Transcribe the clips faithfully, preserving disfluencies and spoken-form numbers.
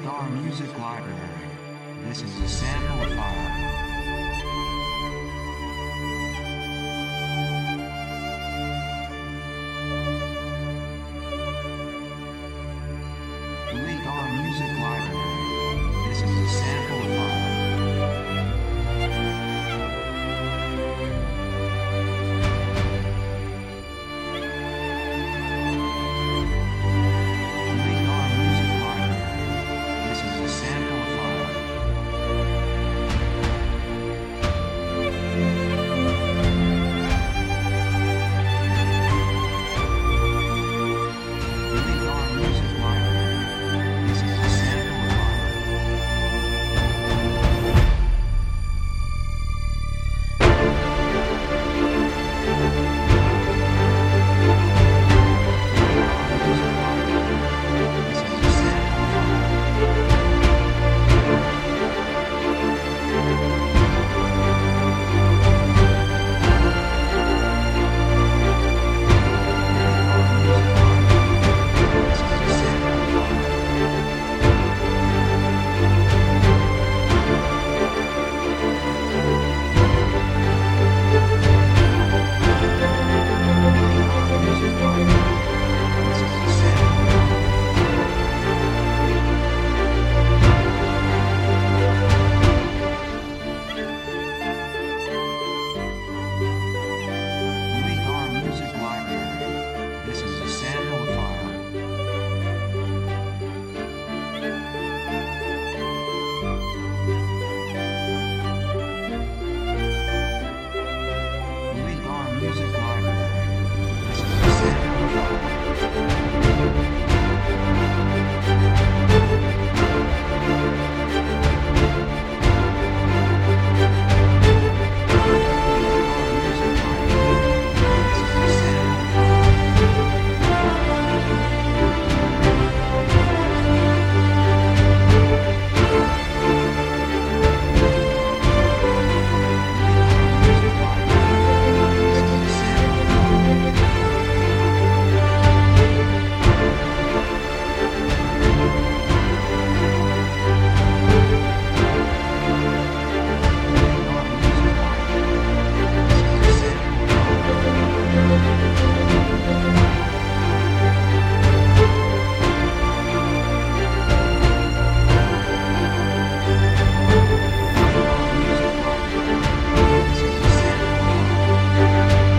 Our music library. This is a sample file. Delete our music library. This is a sample file. Delete our music library. This is a sample file. Delete our music library. This is a sample file. This is a sample file. This is a sample file. Delete our music library. This is a sample file. Delete our music library. This is a sample file. Delete our music library. This is a sample file. Delete our music library. This is a sample file. Delete our music library. This is a sample file. Delete our music library. This is a sample file. Delete our music library. This is a sample file.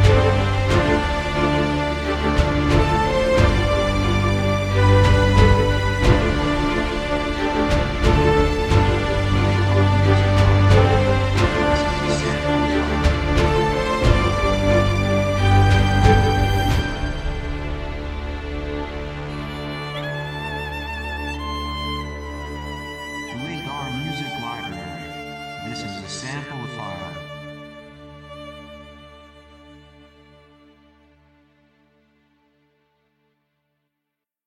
Delete our music library. This is a sample file. Delete our music library. This is a sample file.